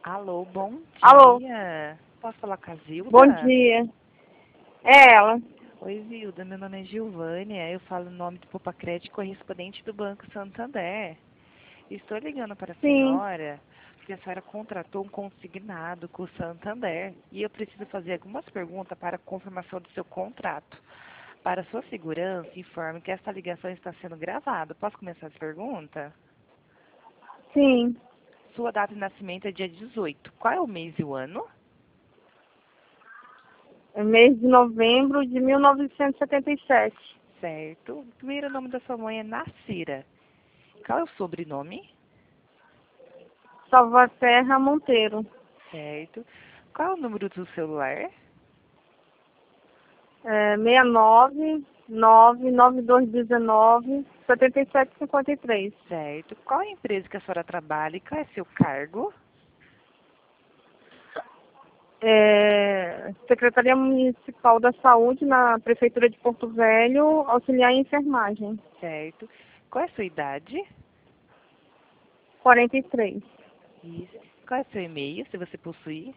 Alô, bom Alô, dia. Posso falar com a Zilda? bom dia. É ela. Oi, Zilda. Meu nome é Gilvânia. Eu falo o nome do Popacred, correspondente do Banco Santander. Estou ligando para a Sim, senhora porque a senhora contratou um consignado com o Santander e eu preciso fazer algumas perguntas para a confirmação do seu contrato. Para sua segurança, informe que esta ligação está sendo gravada. Posso começar as perguntas? sim. Sua data de nascimento é dia 18. Qual é o mês e o ano? É mês de novembro de 1977. Certo. O primeiro nome da sua mãe é Nacira. Qual é o sobrenome? Salvaterra Monteiro. Certo. Qual é o número do celular? 69 99219 7753. Certo. Qual é a empresa que a senhora trabalha e qual é seu cargo? Secretaria Municipal da Saúde na Prefeitura de Porto Velho, auxiliar em enfermagem. Certo. Qual é a sua idade? 43. Isso. Qual é seu e-mail, se você possui?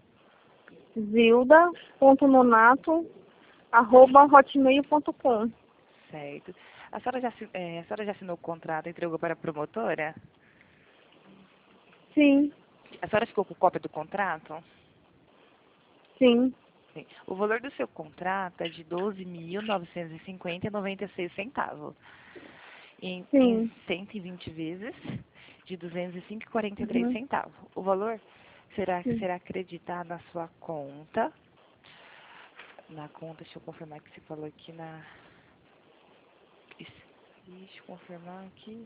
Zilda.nonato@hotmail.com. Certo. A senhora já assinou o contrato e entregou para a promotora? Sim, A senhora ficou com cópia do contrato? sim, Sim. O valor do seu contrato é de 12.950,96 centavos. Em sim. 120 vezes de 205,43 Uhum, centavos. O valor sim. será acreditado na sua conta. Na conta, deixa eu confirmar que você falou aqui na. Deixa eu confirmar aqui.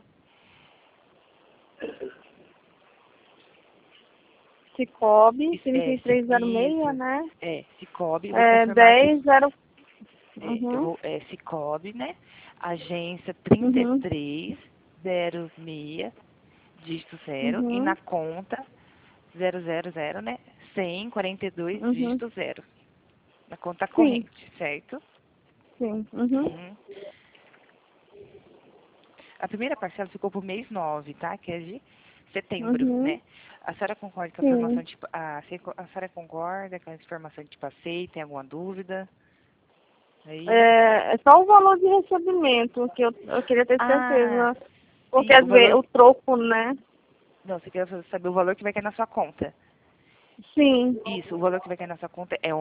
Cicobi, Isso, isso, 3306, né? Cicobi, eu vou confirmar aqui. 10, Eu uhum, vou, Cicobi, né? Agência uhum, 3306, dígito 0, e na uhum, conta 000, né? 142, uhum, dígito 0. Na conta sim, corrente, certo? sim, uhum, Uhum. A primeira parcela ficou por mês 9, tá? Que é de setembro, uhum, né? A senhora concorda com a informação sim. de... A senhora concorda com a informação que te passei? Tem alguma dúvida? Aí? É só o valor de recebimento que eu queria ter Ah, certeza, porque sim, às o vezes valor... o troco, né? Não, você quer saber o valor que vai cair na sua conta. Sim, Isso, o valor que vai cair na sua conta é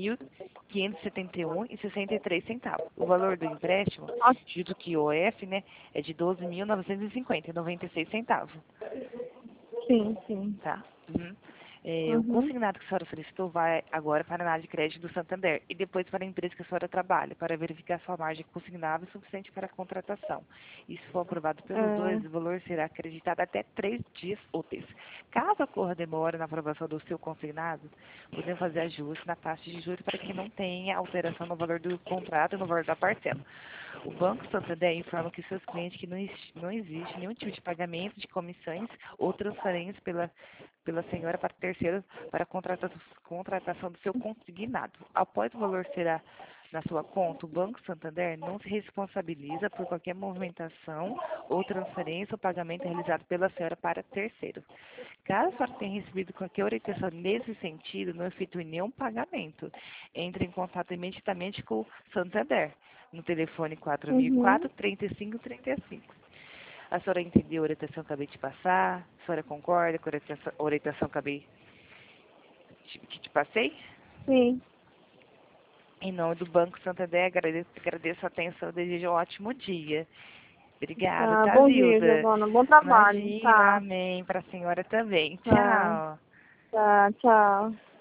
11.571,63 centavos. O valor do empréstimo, ó, junto com o IOF, né, é de 12.950,96 centavos, sim, sim, tá? Uhum. O uhum, consignado que a senhora solicitou vai agora para a análise de crédito do Santander e depois para a empresa que a senhora trabalha, para verificar se a margem consignável é suficiente para a contratação. E se for aprovado pelos dois, é, o valor será acreditado até 3 dias úteis. Caso ocorra demora na aprovação do seu consignado, podemos fazer ajuste na taxa de juros para que não tenha alteração no valor do contrato e no valor da parcela. O Banco Santander informa que seus clientes que não existe nenhum tipo de pagamento de comissões ou transferências pela senhora para terceiros para a contratação do seu consignado. Após o valor será na sua conta, o Banco Santander não se responsabiliza por qualquer movimentação ou transferência ou pagamento realizado pela senhora para terceiro. Caso a senhora tenha recebido qualquer orientação nesse sentido, não efetue nenhum pagamento. Entre em contato imediatamente com o Santander, no telefone uhum. 4004-3535. A senhora entendeu a orientação que acabei de passar? A senhora concorda com a orientação que que te passei? Sim. Em nome do Banco Santander, agradeço a atenção e desejo um ótimo dia. Obrigada, Tá, tá, bom dia, Zilda? Giovana. Bom trabalho. Imagina, Tá, amém. Para a senhora também. tá, Tchau. tá, tchau.